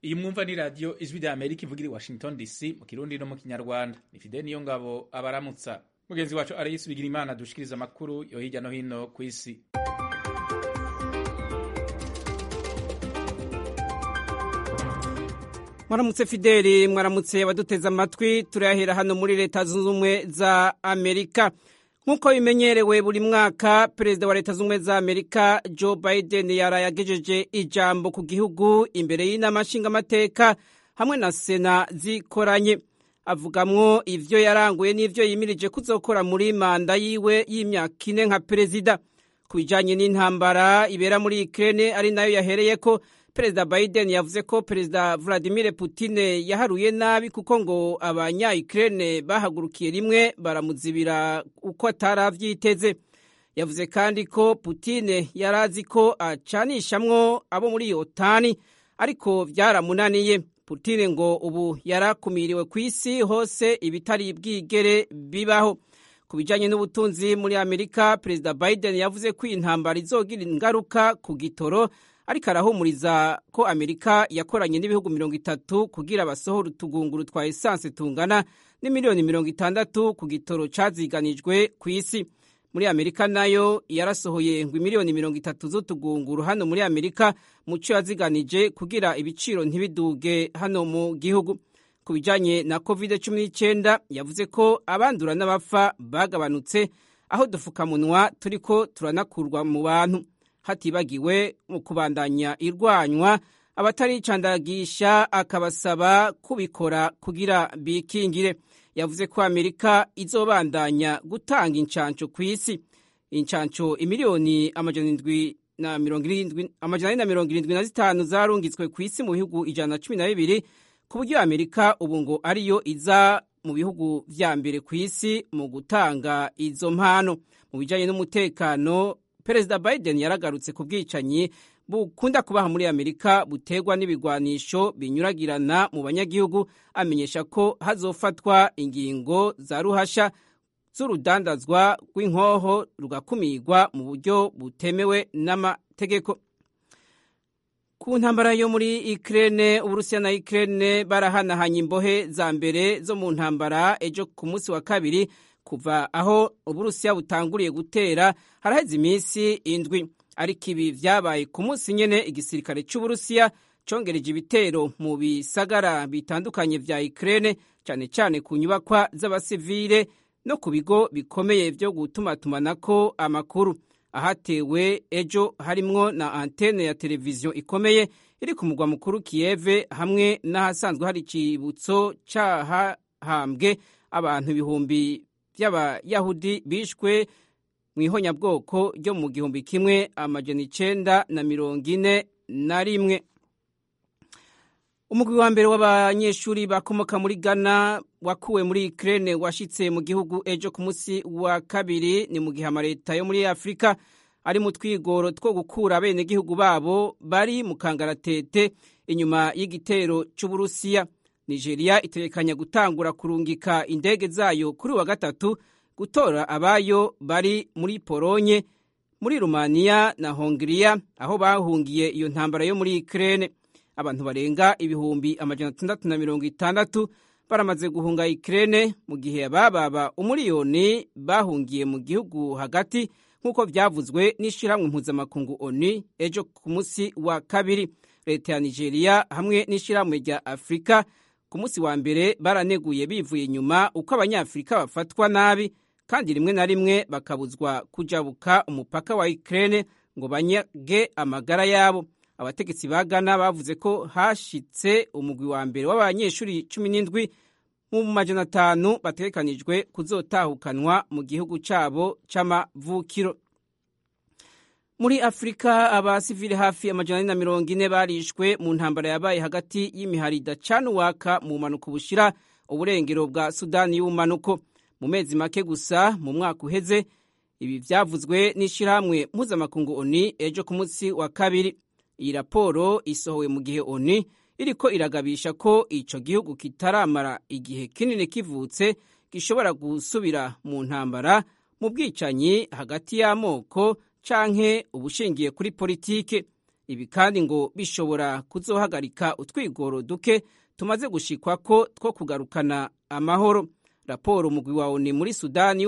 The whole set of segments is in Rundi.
Iyi mwumva ni radio Ijwi rya Amerika ivugira i Washington DC mu Kirundi no mu Kinyarwanda. Ni Fidel Niyongabo abaramutsa. Mugenzi wacu Aloysi Bigirimana dushikiriza amakuru yo hirya no hino ku isi. Mwaramutse Fideli, mwaramutse abaduteza amatwi. Turahera hano muri Leta Zunze Ubumwe za Amerika. Nk'uko bimenyerewe buri mwaka, Perezida wa Leta Zunze Ubumwe za Amerika Joe Biden yarayagejeje ijambo ku gihugu imbere y'inama nshingamateka hamwe na Sena zikoranye. Avugamwo ivyo yaranguye n'ivyo yimirije kuzokora muri manda yiwe y'imyaka 4 nka perezida. Ku bijanye n'intambara ibera muri Ukraine ari nayo yahereyeko, Perezida Biden yavuze ko Perezida Vladimir Putin yaharuye nabi kuko ngo abanya-Ukraine bahagurukiye rimwe baramuzibira uko ataravyiteze. Yavuze kandi ko Putin yarazi ko acanishamwo abo muri OTAN ariko vyaramunaniye. Putin ngo ubu yarakumiriwe ku isi hose ibitari bwigere bibaho. Ku bijanye n'ubutunzi muri Amerika, Perezida Biden yavuze ko intambara izogira ingaruka ku gitoro, ariko arahumuriza ko Amerika yakoranye n'ibihugu 30 kugira basohora utugunguru twa essence tungana n'imiliyoni 60 ku gitoro caziganijwe ku isi. Muri Amerika nayo yarasohoye ngo imiliyoni 30 z'utugunguru hano muri Amerika muco yaziganije kugira ibiciro ntibiduge hano mu gihugu. Ku bijanye na COVID-19 yavuze ko abandura n'abapfa bagabanutse aho dufukamunwa turiko turanakurwa mu bantu. Hatibagiwe mu kubandanya irwanywa abataricandagisha akabasaba kubikora kugira bikingire. Yavuze ko Amerika izobandanya gutanga incanco ku isi. Incanco imiliyoni 775 zarungitswe ku isi mu bihugu 112 ku buryo Amerika ubu ngo ariyo iza mu bihugu vya mbere ku isi mu gutanga izo mpano. Mu bijanye n'umutekano, Perezida Biden yaragarutse ku bwicanyi bukunda kubaha muri Amerika butegwa n'ibigwanisho binyuragirana mu banyagihugu, amenyesha ko hazofatwa ingingo za ruhasha z'urudandazwa rw'inkoho rugakumirwa mu buryo butemewe n'amategeko. Ku ntambara yo muri Ukraine, Uburusiya na Ukraine barahanahanye imbohe za mbere zo mu ntambara ejo ku munsi wa kabiri. Kuva aho Uburusiya butanguriye gutera haraheze iminsi 7, ariko ibi vyabaye ku munsi nyene igisirikare c'Uburusiya congereje ibitero mu bisagara bitandukanye vya Ukraine, cane cane ku nyubakwa z'abasivile no ku bigo bikomeye vyo gutumatumanako amakuru. Ahatewe ejo harimwo na antene ya televiziyo ikomeye iri ku mugwa mukuru Kiev, hamwe n'ahasanzwe hari icibutso c'ahahambwe abantu ibihumbi vy'abayahudi bishwe mw'ihonyabwoko ryo mu 1941. Umugwi wa mbere w'abanyeshuri bakomoka muri Ghana wakuwe muri Ukraine washitse mu gihugu ejo ku munsi wa kabiri. Ni mu gihe amaleta yo muri Afrika ari mu twigoro two gukura bene gihugu babo bari mu kangaratete inyuma y'igitero c'Uburusiya. Nigeria itegekanya gutangura kurungika indege zayo kuri wa gatatu gutora abayo bari muri Polonye, muri Rumania na Hongria aho bahungiye iyo ntambara yo muri Ukraine. Abantu barenga ibihumbi 660 baramaze guhunga Ukraine mu gihe abababa umuriyoni bahungiye mu gihugu hagati, nk'uko vyavuzwe n'ishirahamwe mpuzamakungu ONU ejo ku munsi wa kabiri. Leta ya Nigeria hamwe n'ishirahamwe rya Afrika ku munsi wa mbere baraneguye bivuye inyuma uko abanyafrika bafatwa nabi, kandi rimwe na rimwe bakabuzwa kujabuka umupaka wa Ukraine ngo banyage amagara yabo. Abategetsi ba Ghana bavuze ko hashitse umugwi wa mbere w'abanyeshuri 17 mu 500 bategekanijwe kuzotahukanwa mu gihugu cabo c'amavukiro. Muri Afrika abasivile hafi 140 barishwe mu ntambara yabaye hagati y'imihari idacana uwaka mu manuko bushira uburengero bwa Sudani y'ubumanuko mu mezi make gusa mu mwaka uheze. Ibi vyavuzwe n'ishirahamwe mpuzamakungu ONU ejo ku munsi wa kabiri. Iyi raporo isohowe mu gihe ONU iriko iragabisha ko ico gihugu kitaramara igihe kinini kivutse gishobora gusubira mu ntambara mu bwicanyi hagati y'amoko canke ubushingiye kuri politike. ibi kandi ngo bishobora kuzohagarika utwigoro duke tumaze gushikwa ko two kugarukana amahoro. Raporo y'umugwi wa ONU muri Sudani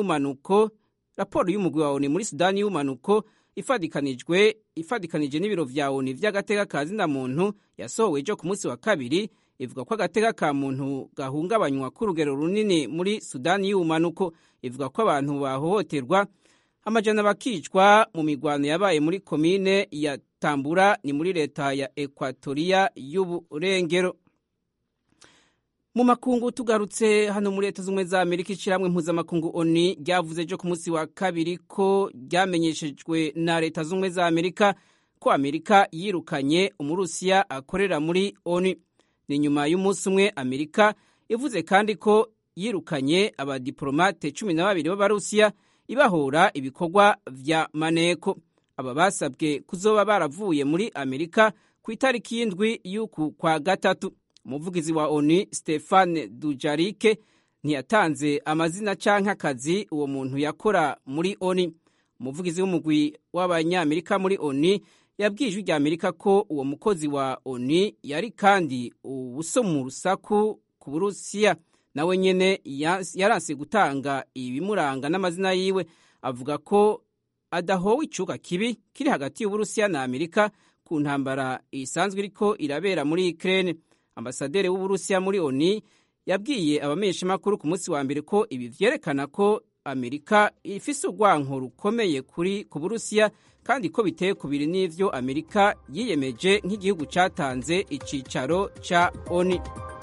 y'umanuko ifadikanije n'ibiro vya ONU vy'agateka ka zina muntu yasohowe ejo ku munsi wa kabiri ivuga ko agateka ka muntu gahungabanywa ku rugero runini muri Sudani y'umanuko. Ivuga ko abantu bahohoterwa amajana bakicwa mu migwano yabaye muri komine ya Tambura ni muri leta ya Equatoria y'uburengero. Mu makungu tugarutse hano muri Leta z'Ubumwe za Amerika, ishiramwe mpuzamakungu ONU ryavuze ejo ku munsi wa kabiri ko ryamenyeshejwe na Leta z'Ubumwe za Amerika ko Amerika yirukanye Umurusiya akorera muri ONU. Ni nyuma y'umunsi umwe Amerika ivuze kandi ko yirukanye abadiplomate 12 b'Abarusiya ibahora ibikorwa vya maneko. Aba basabwe kuzoba baravuye muri Amerika ku itariki y'indwi y'uku kwa gatatu. Umuvugizi wa ONU Stéphane Dujarric ntiyatanze amazina canke akazi uwo muntu yakora muri ONU. Umuvugizi w'umugwi w'Abanyamerika muri ONU yabwiye ijwi rya Amerika ko uwo mukozi wa ONU yari kandi ubusomu rusaku ku Burusiya. Nawe nyene yaranse gutanga ibimuranga n'amazina yiwe, avuga ko adahowe icuka kibi kiri hagati y'Uburusiya na Amerika ku ntambara isanzwe iriko irabera muri Ukraine. Ambasaderi w'Uburusiya muri ONU yabwiye abamenyeshamakuru ku munsi wa mbere ko ibi vyerekana ko Amerika ifise urwanko rukomeye ku Burusiya kandi ko biteye kubiri n'ivyo Amerika yiyemeje nk'igihugu catanze icicaro ca ONU.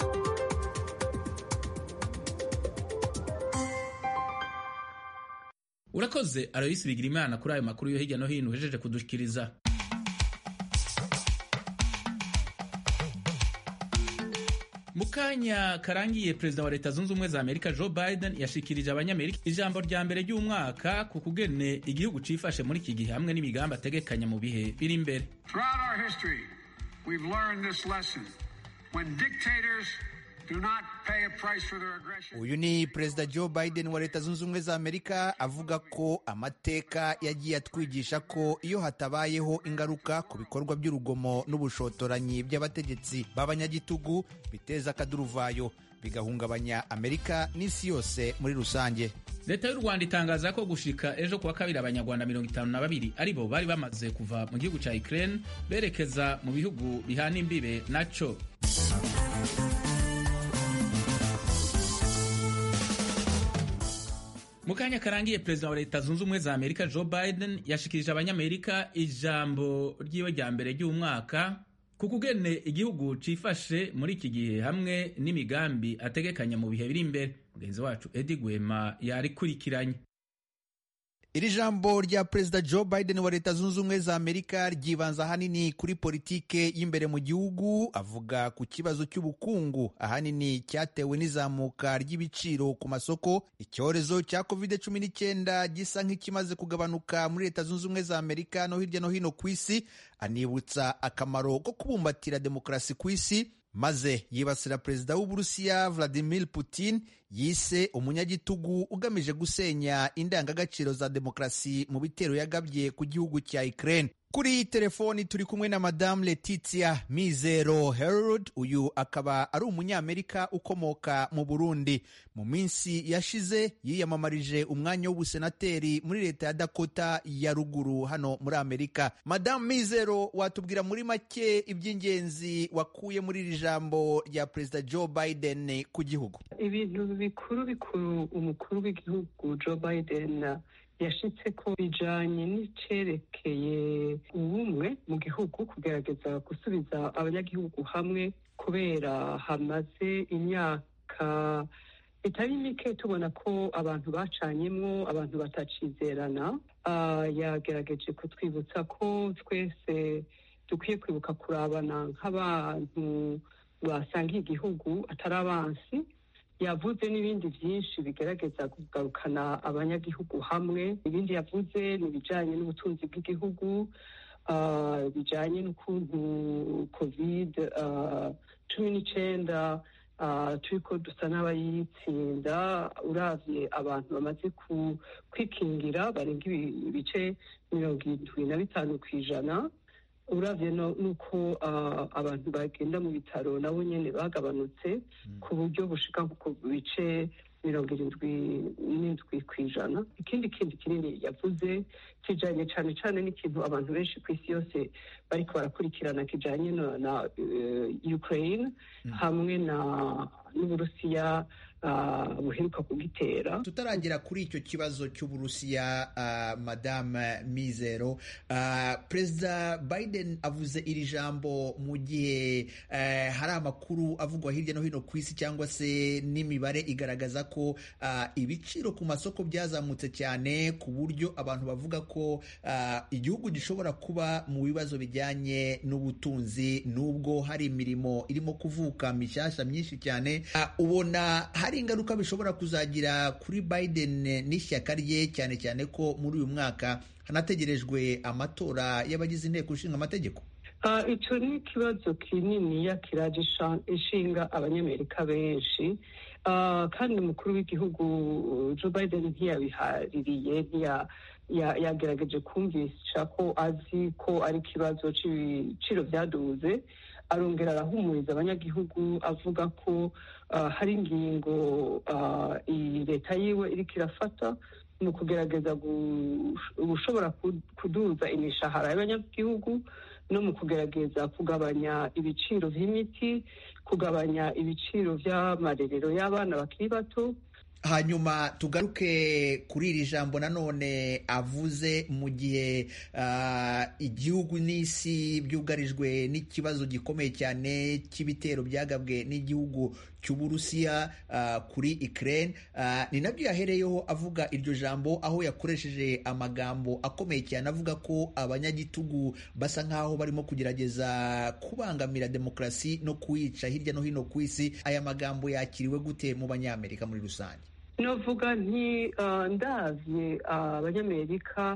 Urakoze Aloysi Bigirimana kuri ayo makuru yo hirya no hino uhejeje kudushikiriza. Mukanya karangiye Perezida wa Leta Zunze Ubumwe za Amerika Joe Biden yashikirije abanyamerika ijambo rya mbere ry'umwaka ku kugene igihugu cifashe muri iki gihe hamwe n'imigambi ategekanya mu bihe biri imbere. Throughout our history, we've learned this lesson. When dictators do not pay a price for their aggression. Uyu ni Perezida Joe Biden wa Leta Zunze Ubumwe za Amerika avuga ko amateka yagiye atwigisha ko iyo hatabayeho ingaruka ku bikorwa by'urugomo n'ubushotoranyi by'abategetsi b'abanyagitugu biteza akaduruvayo bigahungabanya Amerika n'isi yose muri rusange. Leta y'u Rwanda itangaza ko gushika ejo kuwa kabiri abanyarwanda 52 aribo bari bamaze kuva mu gihugu ca Ukraine berekeza mu bihugu bihana imbibe naco. Mukanya karangiye Perezida wa Leta Zunze Ubumwe za Amerika Joe Biden yashikirije abanyamerika ijambo ryiwe rya mbere ry'umwaka ku kugene igihugu cifashe muri iki gihe hamwe n'imigambi ategekanya mu bihe biri imbere. Mugenzi wacu Eddie Gwema yarikurikiranye. Iri jambo rya Perezida Joe Biden wa Leta Zunze Ubumwe za Amerika ryibanza ahanini kuri politike y'imbere mu gihugu. Avuga ku kibazo cy'ubukungu ahanini cyatewe n'izamuka ry'ibiciro ku masoko, icyorezo cya COVID-19 gisa nk'ikimaze kugabanuka muri Leta Zunze Ubumwe za Amerika no hirya no hino ku isi. Anibutsa akamaro ko kubumbatira demokarasi ku isi, maze yibasira Perezida w'Uburusiya Vladimir Putin yise umunyagitugu ugamije gusenya indangagaciro za demokarasi mu bitero yagabye ku gihugu cya Ukraine. Kuri telefoni turi kumwe na Madame Letitia Mizero Herod. Uyu akaba ari umunyamerika ukomoka mu Burundi. Mu minsi yashize yiyamamarije umwanya w'ubusenateri muri leta ya Dakota ya ruguru hano muri Amerika. Madame Mizero, watubwira muri make iby'ingenzi wakuye muri iri jambo rya Perezida Joe Biden ku gihugu? Ibintu bikuru umukuru w'igihugu Joe Biden yashitse ko bijanye n'icerekeye ubumwe mu gihugu, kugerageza gusubiza abanyagihugu hamwe kubera hamaze imyaka itari mike tubona ko abantu bacanyemwo, abantu batacizerana. Yagerageje kutwibutsa ko twese dukwiye kwibuka kurabana nk'abantu basangiye igihugu atari abansi. Yavuze n'ibindi byinshi bigerageza kugarukana abanyagihugu hamwe. Ibindi yavuze ni bijanye n'ubutunzi bw'igihugu, bijanye n'ukuntu COVID-19 turiko dusa n'abayitsinda. Uravye abantu bamaze kwikingira barenga ibice 75% uravye nuko abantu bagenda mu bitaro nabo nyene bagabanutse ku buryo bushika ku bice 77 kw'ijana. Ikindi kinini yavuze kijanye cane n'ikintu abantu benshi kw'isi yose bariko barakurikirana kijanye na Ukraine hamwe n'Uburusiya buheruka kugitera. Tutaragira kuri icyo kibazo cy'Uburusiya, Madame Mizero, Perezida Biden avuze iri jambo mu gihe hari amakuru avugwa hirya no hino ku isi cyangwa se n'imibare igaragaza ko ibiciro ku masoko byazamutse cyane ku buryo abantu bavuga ko igihugu gishobora kuba mu bibazo bijyanye n'ubutunzi nubwo hari imirimo irimo kuvuka mishyashya myinshi cyane. Ubona hari ingaruka bishobora kuzagira kuri Biden n'ishyaka rye, cyane cyane ko muri uyu mwaka hanategerejwe amatora y'abagize inteko ishinga amategeko? Icyo ni ikibazo kinini kiraje ishinga abanyamerika benshi, kandi umukuru w'igihugu Joe Biden ntiyabihaririye, yagerageje kumvisha ko azi ko ari ikibazo c'ibiciro byaduze. Arongera arahumuriza abanyagihugu avuga ko hari ingingo leta yiwe iriko irafata mu kugerageza gushobora kuduza imishahara y'abanyagihugu no mu kugerageza kugabanya ibiciro vy'imiti, kugabanya ibiciro vy'amarerero y'abana bakiri bato. Hanyuma tugaruke kuri iri jambo nanone avuze mu gihe igihugu n'isi byugarijwe n'ikibazo gikomeye cyane cy'ibitero byagabwe n'igihugu cy'Uburusiya kuri Ukraine. Ni nabyo yahereyeho avuga iryo jambo, aho yakoresheje amagambo akomeye cyane avuga ko abanyagitugu basa nk'aho barimo kugerageza kubangamira demokarasi no kuyica hirya no hino ku isi. Aya magambo yakiriwe gute mu banyamerika muri rusange? Novuga nti ndavye abanyamerika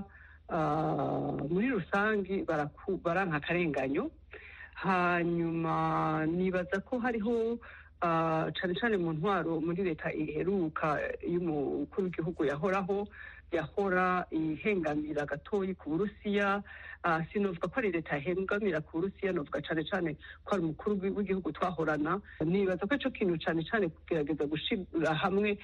muri rusange baranka akarenganyo. Hanyuma nibaza ko hariho cane mu ntwaro muri leta iheruka y'umukuru w'igihugu yahora ihengamira gatoyi ku Burusiya. Sinovuga ko ari leta ihengamira ku Burusiya, novuga cane ko ari umukuru w'igihugu twahorana. Nibaza ko ico kintu cane kugerageza gushira hamwe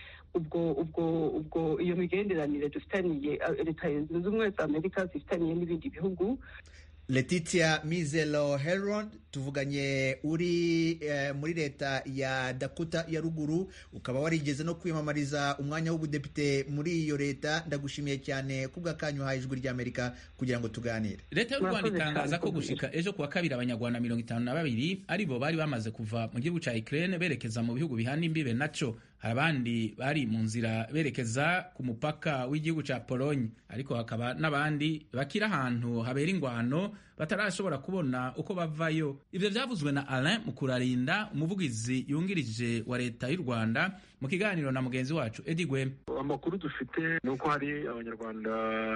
ubwo iyo migenderanire dufitaniye leta zunze ubumwe za Amerika zifitaniye n'ibindi bihugu. Letitia Mizero Heron, tuvuganye uri muri leta ya Dakota ya ruguru, ukaba warigeze no kwiyamamariza umwanya w'ubudepite muri iyo leta. Ndagushimiye cyane kubw'akanyu uhaye Ijwi ry'Amerika kugira ngo tuganire. Leta y'u Rwanda itangaza ko gushika ejo kuwa kabiri abanyarwanda 52 aribo bari bamaze kuva mu gihugu ca Ukraine berekeza mu bihugu bihana imbibe naco. Hari abandi bari mu nzira berekeza ku mupaka w'igihugu ca Pologne, ariko hakaba n'abandi bakira ahantu habera ingwano batarashobora kubona uko bavayo. Ivyo vyavuzwe na Alain Mukurarinda, umuvugizi yungirije wa leta y'u Rwanda, mu kiganiro na mugenzi wacu Eddie Gwem. Amakuru dufite nuko hari abanyarwanda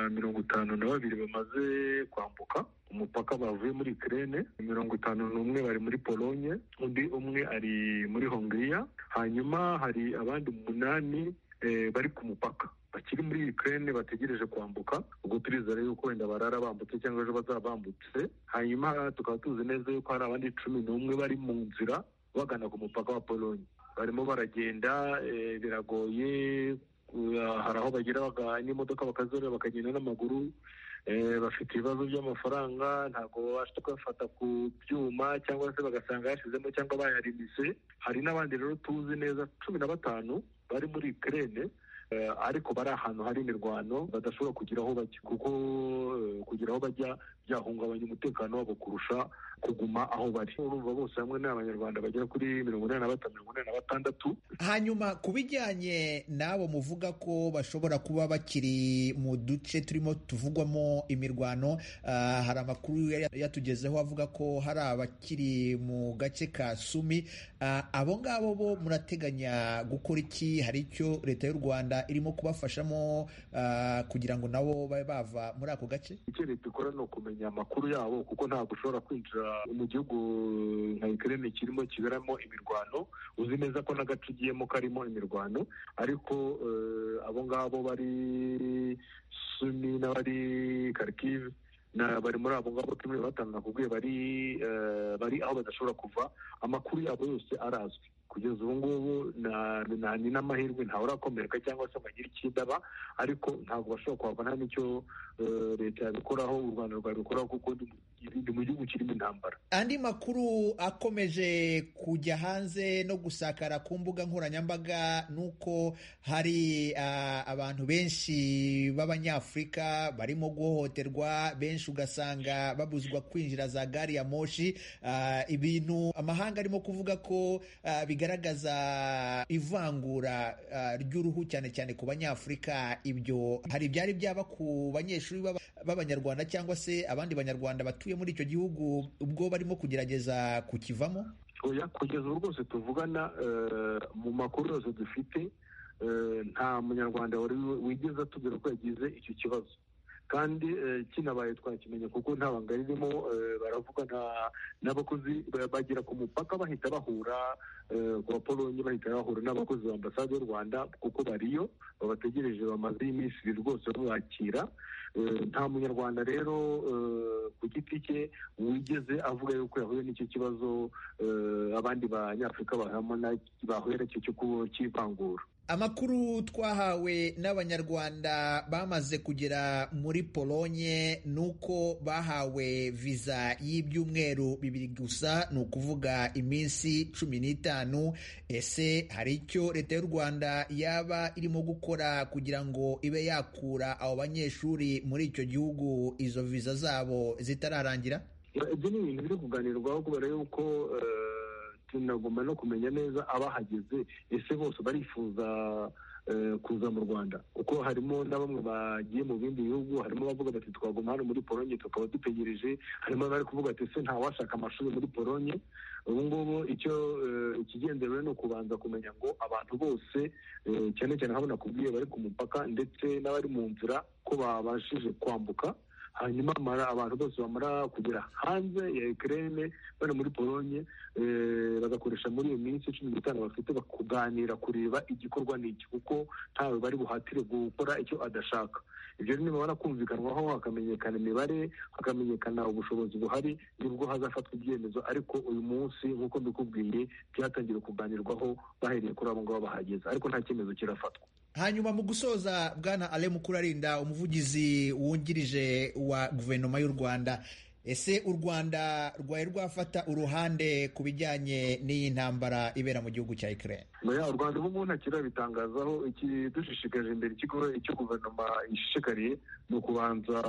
52 bamaze kwambuka umupaka bavuye muri Ukraine, 51 bari muri Pologne, undi umwe ari muri Hongria. Hanyuma hari abandi 8 bari ku mupaka bakiri muri Ukraine bategereje kwambuka. Ubwo turizera yuko wenda barara bambutse cyangwa ejo bazabambutse. Hanyuma tukaba tuzi neza yuko hari abandi 11 bari mu nzira bagana ku mupaka wa Pologne. Barimo baragenda, biragoye, hari aho bagira n'imodoka bakazorera bakagenda n'amaguru. Bafite ibibazo by'amafaranga, ntabwo babasha kuyafata ku byuma cyangwa se bagasanga yashizemo cyangwa bayarimise. Hari n'abandi rero tuzi neza 15 bari muri Ukraine, ariko bari ahantu hari imirwano badashobora kugira aho bajya, kuko kugira aho bajya byahungabanya umutekano wabo kurusha kuguma aho bari. Urumva bose hamwe ni abanyarwanda bagera kuri 45-46. Hanyuma ku bijyanye n'abo muvuga ko bashobora kuba bakiri mu duce turimo tuvugwamo imirwano, hari amakuru yatugezeho avuga ko hari abakiri mu gace ka Sumi. Abo ngabo bo murateganya gukora iki? Hari icyo leta y'u Rwanda irimo kubafashamo kugira ngo nabo babe bava muri ako gace? Icyo leta ikora ni ukumenya amakuru yabo, kuko ntabwo ushobora kwinjira mu gihugu nka Ukraine kirimo kiberamo imirwano uzi neza ko n'agace ugiyemo karimo imirwano. Ariko abo ngabo bari Sumi n'abari Kharkiv bari muri abo ngabo tumwe batanga kubwiye bari aho badashobora kuva. Amakuru yabo yose arazwi kugeza ubu ngubu, ni n'amahirwe ntawe urakomereka cyangwa se bagira ikindi aba, ariko ntabwo bashobora kuhava nta n'icyo leta yabikoraho, u Rwanda rwabikoraho, kuko ni mu gihugu kirimo intambara. Andi makuru akomeje kujya hanze no gusakara ku mbuga nkoranyambaga nuko hari abantu benshi b'Abanyafurika barimo guhohoterwa, benshi ugasanga babuzwa kwinjira za gari ya moshi, ibintu amahanga arimo kuvuga ko bigaragaza ivangura ry'uruhu cyane cyane ku Banyafurika. Ibyo hari byari byaba ku banyeshuri b'Abanyarwanda cyangwa se abandi Banyarwanda batuye muri icyo gihugu ubwo barimo kugerageza kukivamo? Kugeza ubu rwose tuvugana, mu makuru yose dufite, nta Munyarwanda wigeze atubwira ko yagize icyo kibazo, kandi kinabaye twakimenye kuko nta banga ririmo. Baravuga n'abakozi bagera ku mupaka bahita bahura ku Polonye, bahita bahura n'abakozi ba ambasade y'u Rwanda kuko bariyo babategereje, bamaze iminsi rwose babakira. Nta Munyarwanda rero ku giti cye wigeze avuga yuko yahuye n'icyo kibazo abandi Banyafurika bahuye n'icyo cy'ivangura. Amakuru twahawe n'Abanyarwanda bamaze kugera muri Polonye nuko bahawe viza y'ibyumweru 2 gusa, ni ukuvuga iminsi 15. Ese hari icyo leta y'u Rwanda yaba irimo gukora kugira ngo ibe yakura abo banyeshuri muri icyo gihugu izo viza zabo zitararangira? Ibyo ni ibintu biri kuganirwaho kubera yuko tunagomba no kumenya neza abahageze, ese bose barifuza kuza mu Rwanda, kuko harimo na bamwe bagiye mu bindi bihugu. Harimo abavuga bati twaguma hano muri Polonye tukaba dutegereje, harimo abari kuvuga ati ese ntawashaka amashuri muri Polonye. Ubu ngubu ikigenderewe ni ukubanza kumenya ngo abantu bose, cyane cyane aho nakubwiye bari ku mupaka ndetse n'abari mu nzira, ko babashije kwambuka. Hanyuma abantu bose bamara kugera hanze ya Ukraine bari muri Polonye, bagakoresha muri iyo minsi 15 bafite kuganira, kureba igikorwa n'iki, kuko ntawe bari buhatire gukora icyo adashaka. Ibyo nibamara kumvikanwaho, hakamenyekana imibare, hakamenyekana ubushobozi buhari, nibwo hazafatwa ibyemezo. Ariko uyu munsi nk'uko mbikubwiye, byatangiye kuganirwaho bahereye kuri abo ngabo bahageze, ariko nta cyemezo kirafatwa. Hanyuma mu gusoza, Bwana Alain Mukurarinda, umuvugizi wungirije wa guverinoma y'u Rwanda, ese u Rwanda rwari rwafata uruhande ku bijyanye n'iyi ntambara ibera mu gihugu cya Ukraine? U Rwanda ubu nta kirabitangazaho. Ikidushishikaje imbere icyo guverinoma ishishikariye ni ukubanza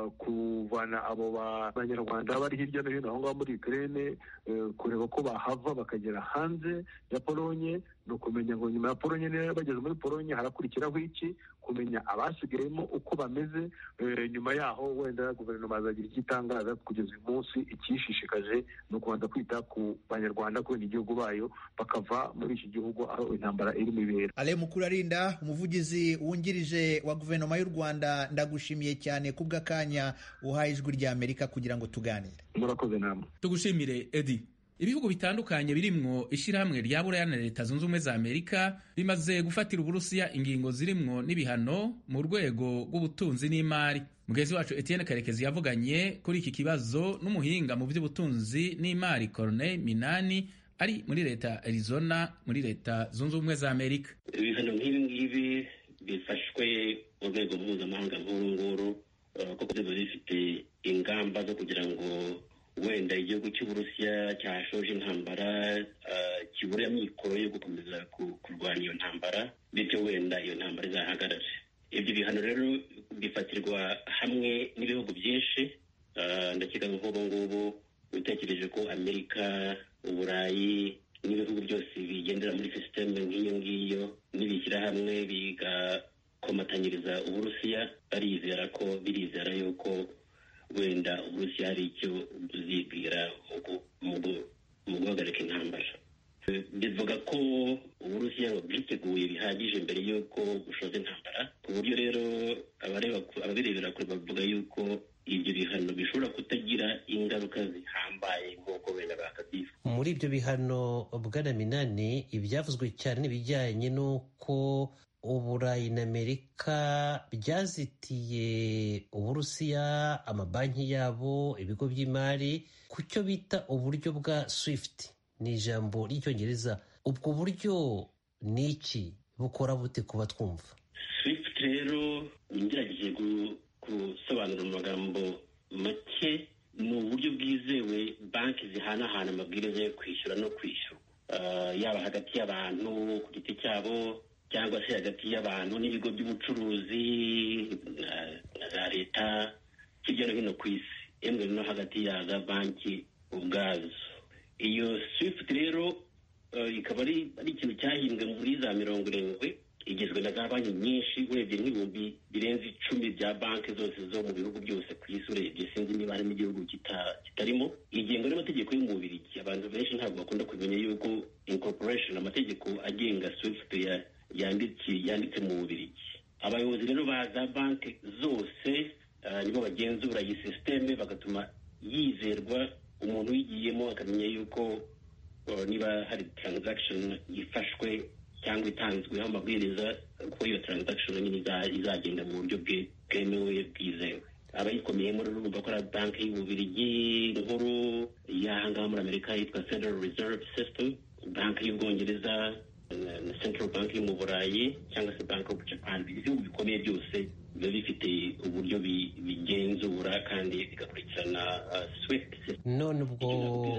kuvana abo Banyarwanda bari hirya no hino aho ngaho muri Ukraine, kureba ko bahava bakagera hanze ya Polonye. Ni ukumenya ngo nyuma ya Polonye, niba bageze muri Polonye harakurikiraho iki, kumenya abasigayemo uko bameze. Nyuma yaho wenda guverinoma azagira icyo itangaza. Kugeza uyu munsi ikishishikaje ni ukubanza kwita ku Banyarwanda, kubera igihugu bayo, bakava muri iki gihugu aho intambara irimo ibera. Alain Mukurarinda, umuvugizi wungirije wa guverinoma y'u Rwanda, ndagushimiye cyane kubw'akanya uhaye Ijwi ry'Amerika kugira ngo tuganire. Murakoze namwe. Tugushimire Edi. Ibihugu bitandukanye birimwo ishirahamwe rya Buraya na Leta Zunze Ubumwe za Amerika bimaze gufatira Uburusiya ingingo zirimwo n'ibihano mu rwego rw'ubutunzi n'imari. Mugezi wacu Etienne Karekezi yavuganye kuri iki kibazo n'umuhinga mu by'ubutunzi n'imari Corneille Minani ari muri Leta Arizona muri Leta Zunze Ubumwe za Amerika. Ibihano nk'ibi ngibi bifashwe mu rwego mpuzamahanga nk'uru kuko biba bifite ingamba zo kugira ngo wenda igihugu cy'Uburusiya cyashoje intambara kibure amikoro yo gukomeza kurwanya iyo ntambara, bityo wenda iyo ntambara izahagarare. Ibyo bihano rero bifatirwa hamwe n'ibihugu byinshi. Ndakeka nk'ubu ngubu utekereje ko Amerika, Uburayi n'ibihugu byose bigendera muri sisiteme nk'iyo ngiyo nibishyira hamwe bigakomatanyiriza Uburusiya, birizera yuko wenda Uburusiya hari icyo buzibwira mu guhagarika intambara. Bivuga ko Uburusiya bwiteguye bihagije mbere y'uko bushoza intambara, ku buryo rero ababirebera kure bavuga yuko ibyo bihano bishobora kutagira ingaruka zihambaye nk'uko wenda bakabyifuza. Muri ibyo bihano, Bwana Minani, ibyavuzwe cyane n'ibijyanye n'uko Uburayi na Amerika byazitiye Uburusiya amabanki yabo, ibigo by'imari ku cyo bita uburyo bwa SWIFT, ni ijambo ry'icyongereza. Ubwo buryo ni iki, bukora bute kuba twumva? SWIFT rero ngerageje gusobanura mu magambo make, ni uburyo bwizewe banki zihanahana amabwiriza yo kwishyura no kwishyurwa, yaba hagati y'abantu ku giti cyabo cyangwa se hagati y'abantu n'ibigo by'ubucuruzi na za leta hirya no hino ku isi, yemwe no hagati ya za banki ubwazo. Iyo SWIFT rero ikaba ari ikintu cyahimbwe muri za 70, igizwe na za banki nyinshi, urebye nk'ibihumbi birenze 10 bya banki zose zo mu bihugu byose ku isi, urebye sinzi niba harimo igihugu kitarimo. igengwa n'amategeko yo mu Bubiligi. Abantu benshi ntabwo bakunda kumenya yuko incorporation, amategeko agenga SWIFT yanditse mu Bubiligi. Abayobozi rero ba za banki zose nibo bagenzura iyi systeme, bagatuma yizerwa, umuntu uyigiyemo akamenya yuko niba hari transaction ifashwe cyangwa itanzweho amabwiriza ko iyo transaction nyine izagenda mu buryo bwemewe bwizewe. Abayikomeyemo rero urumva ko ari banki y'Ububiligi nkuru, y'ahangaha muri Amerika yitwa Federal Reserve System, banki y'Ubwongereza na Central Bank yo mu Burayi cyangwa se Bank of Japan. Ibihugu bikomeye byose biba bifite uburyo bigenzura kandi bigakurikirana SWIFT. None ubwo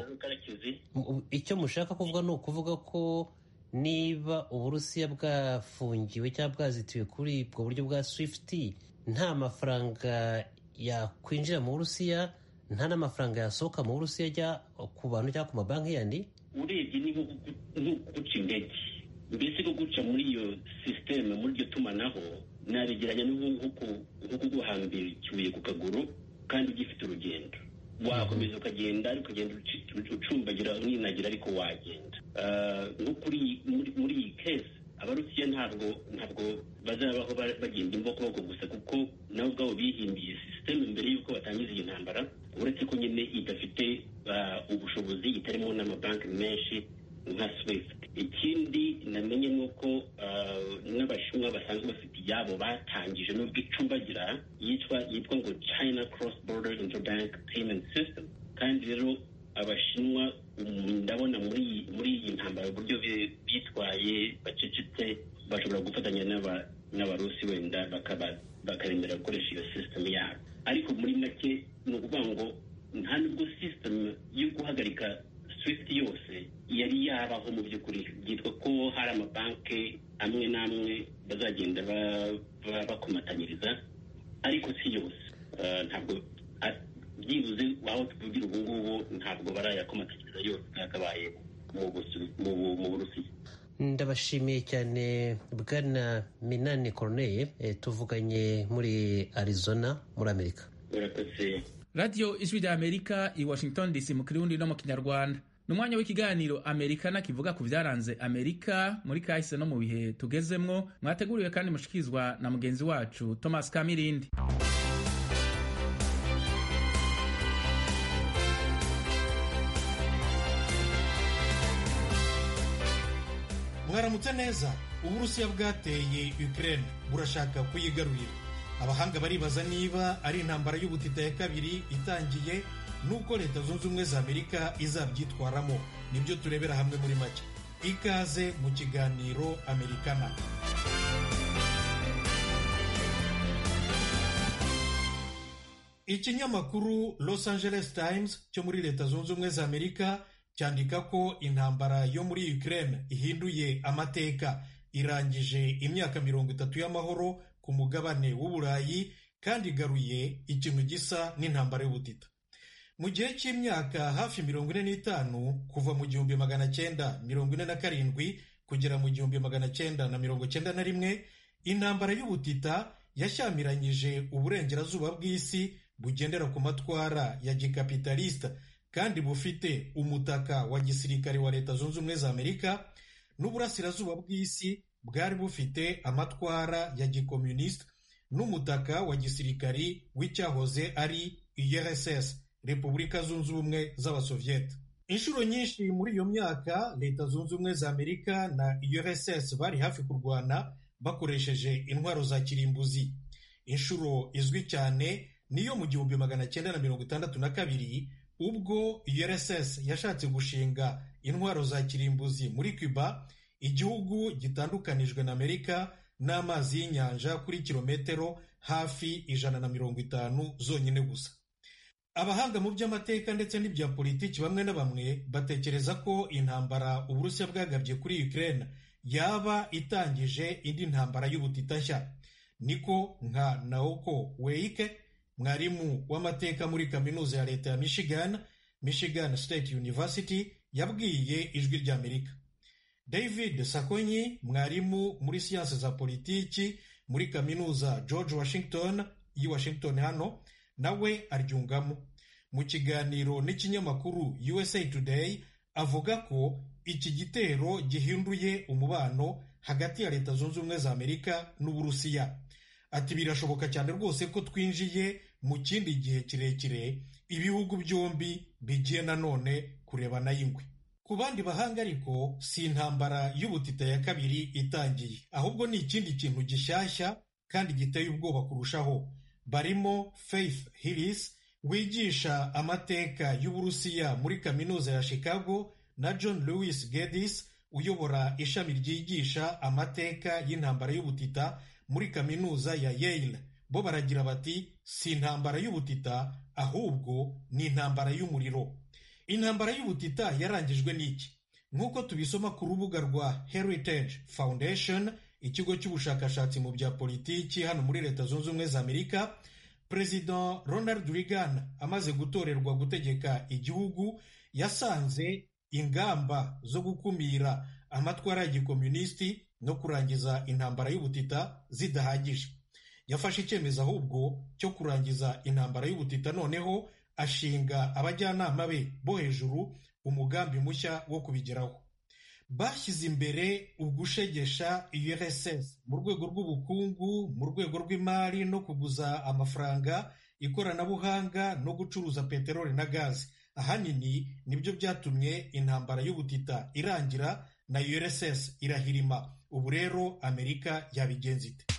icyo mushaka kuvuga ni ukuvuga ko niba Uburusiya bwafungiwe cyangwa bwazitiwe kuri ubwo buryo bwa SWIFT, nta mafaranga yakwinjira mu Burusiya, nta n'amafaranga yasohoka mu Burusiya ajya ku bantu cyangwa ku mabanki yandi? Urebye ni nko guca indege, mbese ko guca muri iyo sisiteme, muri iryo tumanaho, nabigeranya nko kuguhambira ikibuye ku kaguru kandi ugifite urugendo. Wakomeza ukagenda ucumbagira uninagira, ariko wagenda. Nko muri iyi case, Abarusiya ntabwo bazabaho bagenda imbokoboko gusa, kuko nabo ubwabo bihimbiye sisiteme mbere y'uko batangiza iyi ntambara, uretse ko nyine idafite ubushobozi, itarimo n'amabanki menshi nka SWIFT. Ikindi namenye ni uko n'Abashinwa basanzwe bafite iyabo batangije n'ubwo icumbagira, yitwa ngo China Cross Border Interbank Payment System. Kandi rero Abashinwa ndabona muri iyi ntambara uburyo bitwaye bacecetse, bashobora gufatanya n'Abarusi wenda bakaremera gukoresha iyo system yabo. Ariko muri make ni ukuvuga ngo nta nubwo system yo guhagarika SWIFT yose yari yabaho mu by'ukuri. Byitwa ko hari amabanki amwe n'amwe bazagenda bakomatanyiriza, ariko si yose. Ntabwo byibuze aho tuvugira ubu ngubu ntabwo barayakomatanyiriza yose yakabaye mu Burusiya. Ndabashimiye cyane Bwana Minani Corneille, tuvuganye muri Arizona muri Amerika. Murakoze. Radio Ijwi rya Amerika i Washington DC mu Kirundi no mu Kinyarwanda. Ni umwanya w'ikiganiro Amerikana kivuga ku byaranze Amerika muri kahise no mu bihe tugezemwo, mwateguriwe kandi mushikizwa na mugenzi wacu Thomas Kamirindi. Mwaramutse neza. Uburusiya bwateye Ukraine burashaka kuyigarurira. Abahanga baribaza niba ari intambara y'ubutita ya kabiri itangiye, nuko Leta Zunze Ubumwe za Amerika izabyitwaramo. Nibyo turebera hamwe muri make. Ikaze mu kiganiro Amerikana. Ikinyamakuru Los Angeles Times cyo muri Leta Zunze Ubumwe za Amerika cyandika ko intambara yo muri Ukraine ihinduye amateka, irangije imyaka 30 y'amahoro ku mugabane w'Uburayi kandi igaruye ikintu gisa n'intambara y'ubutita. Mu gihe cy'imyaka hafi 45 kuva mu 1947 kugera mu 1991, intambara y'ubutita yashyamiranyije uburengerazuba bw'isi bugendera ku matwara ya gikapitalista kandi bufite umutaka wa gisirikare wa Leta Zunze Ubumwe za Amerika, n'uburasirazuba bw'isi bwari bufite amatwara ya gikomunista n'umutaka wa gisirikari w'icyahoze ari URSS, Repubulika Zunze Ubumwe z'Abasovieti. Inshuro nyinshi muri iyo myaka Leta Zunze Ubumwe za Amerika na URSS bari hafi kurwana bakoresheje intwaro za kirimbuzi. Inshuro izwi cyane niyo mu 1962 ubwo URSS yashatse gushinga intwaro za kirimbuzi muri Cuba, igihugu gitandukanijwe na Amerika n'amazi y'inyanja kuri kilometero hafi 150 zonyine gusa. Abahanga mu by'amateka ndetse n'ibya politiki bamwe na bamwe batekereza ko intambara Uburusiya bwagabye kuri Ukraine yaba itangije indi ntambara y'ubutita nshya. Niko nka Naoko Weike, mwarimu w'amateka muri kaminuza ya leta ya Michigan State University, yabwiye Ijwi ry'Amerika. David Sakonyi, mwarimu muri siyanse za politiki muri kaminuza George Washington y'i Washington hano, nawe aryungamo. Mu kiganiro n'ikinyamakuru USA Today avuga ko iki gitero gihinduye umubano hagati ya Leta Zunze Ubumwe za Amerika n'Uburusiya. Ati birashoboka cyane rwose ko twinjiye mu kindi gihe kirekire ibihugu byombi bigiye nanone kurebana y'ingwe. Ku bandi bahanga ariko si intambara y'ubutita ya kabiri itangiye, ahubwo ni ikindi kintu gishyashya kandi giteye ubwoba kurushaho. Barimo Faith Hillis wigisha amateka y'Uburusiya muri kaminuza ya Chicago na John Lewis Geddes uyobora ishami ryigisha amateka y'intambara y'ubutita muri kaminuza ya Yale. Bo baragira bati si intambara y'ubutita ahubwo ni intambara y'umuriro. Intambara y'ubutita yarangijwe n'iki? Nk'uko tubisoma ku rubuga rwa Heritage Foundation, ikigo cy'ubushakashatsi mu bya politiki hano muri Leta Zunze Ubumwe za Amerika, President Ronald Reagan amaze gutorerwa gutegeka igihugu yasanze ingamba zo gukumira amatwara ya gikomunisiti no kurangiza intambara y'ubutita zidahagije. Yafashe icyemezo ahubwo cyo kurangiza intambara y'ubutita, noneho ashinga abajyanama be bo hejuru umugambi mushya wo kubigeraho. Bashyize imbere ugushegesha URSS mu rwego rw'ubukungu, mu rwego rw'imari no kuguza amafaranga, ikoranabuhanga no gucuruza peteroli na gazi. Ahanini nibyo byatumye intambara y'ubutita irangira na URSS irahirima. Ubu rero Amerika yabigenza ite?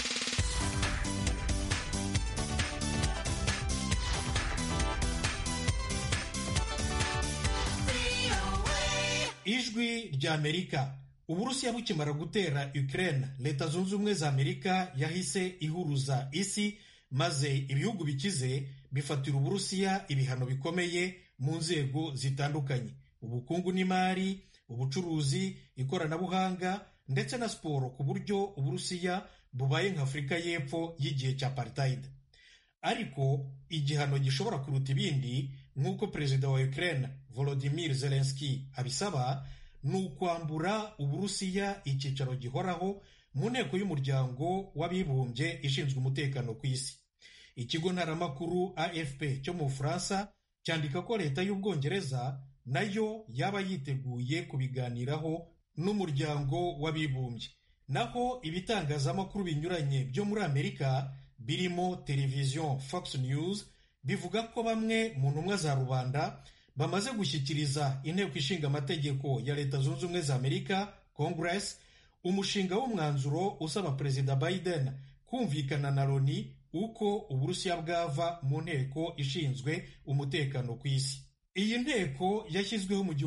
Ijwi ry'Amerika. Uburusiya bukimara gutera Ukraine, Leta Zunze Ubumwe za Amerika yahise ihuruza isi, maze ibihugu bikize bifatira Uburusiya ibihano bikomeye mu nzego zitandukanye: ubukungu n'imari, ubucuruzi, ikoranabuhanga ndetse na siporo, ku buryo Uburusiya bubaye nka Afurika y'Epfo y'igihe cya apartheid. Ariko igihano gishobora kuruta ibindi, nk'uko perezida wa Ukraine Volodymyr Zelensky abisaba, ni ukwambura Uburusiya icyicaro gihoraho mu nteko y'umuryango w'abibumbye ishinzwe umutekano ku isi. Ikigo ntaramakuru AFP cyo mu Bufaransa cyandika ko leta y'Ubwongereza nayo yaba yiteguye kubiganiraho n'umuryango w'abibumbye. Naho ibitangazamakuru binyuranye byo muri Amerika birimo televiziyo Fox News bivuga ko bamwe mu ntumwa za rubanda bamaze gushyikiriza inteko ishinga amategeko ya Leta Zunze Ubumwe za Amerika, Congress, umushinga w'umwanzuro usaba Perezida Biden kumvikana na Loni uko Uburusiya bwava mu nteko ishinzwe umutekano ku isi. Iyi nteko yashyizweho mu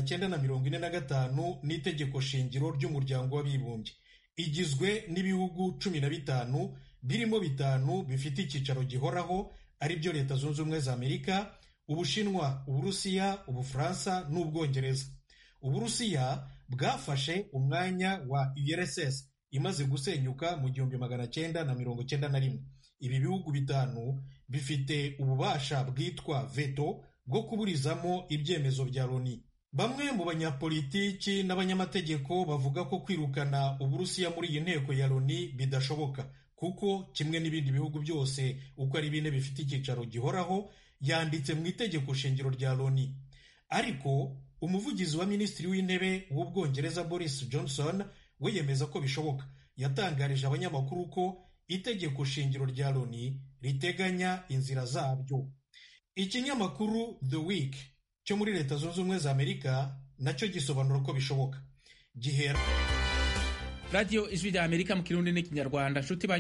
1945 n'itegeko shingiro ry'umuryango w'abibumbye. Igizwe n'ibihugu 15, birimo 5 bifite icyicaro gihoraho, ari byo Leta Zunze Ubumwe za Amerika, Ubushinwa, Uburusiya, Ubufaransa n'Ubwongereza. Uburusiya bwafashe umwanya wa URSS imaze gusenyuka mu 1991. Ibi bihugu 5 bifite ububasha bwitwa veto bwo kuburizamo ibyemezo bya Loni. Bamwe mu banyapolitiki n'abanyamategeko bavuga ko kwirukana Uburusiya muri iyi nteko ya Loni bidashoboka, kuko kimwe n'ibindi bihugu byose uko ari 4 bifite icyicaro gihoraho yanditse mu itegeko shingiro rya Loni. Ariko umuvugizi wa minisitiri w'intebe w'Ubwongereza Boris Johnson we yemeza ko bishoboka. Yatangarije abanyamakuru ko itegeko shingiro rya Loni riteganya inzira zabyo. Ikinyamakuru The Week cyo muri Leta Zunze Ubumwe za Amerika nacyo gisobanura ko bishoboka. Gihera radiyo ijwi rya amerika mu kirundi n'ikinyarwanda nshuti